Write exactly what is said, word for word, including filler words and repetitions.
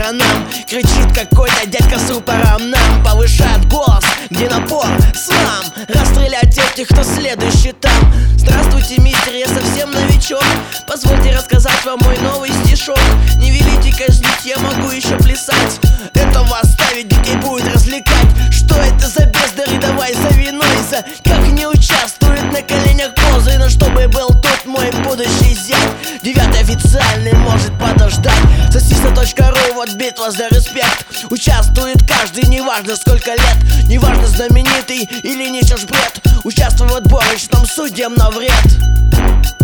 сторонам. Кричит какой-то дядька с рупором нам, повышает голос, где напор, слам. Расстрелять этих, кто следующий там. Здравствуйте, мистер, я совсем новичок. Позвольте рассказать вам мой новый стишок. Не велите казнить, я могу еще плясать. Это вас ставить, детей будет развлекать. Что это за бездари, давай за виной, за как не участвует на коленях позы. Но чтобы был тут мой будущий зять, девятый официальный может подождать. Сосиса точка ру, вот битва за респект. Участвует каждый, неважно сколько лет, неважно знаменитый или несешь бред. Участвуй в отборочном судьям на вред.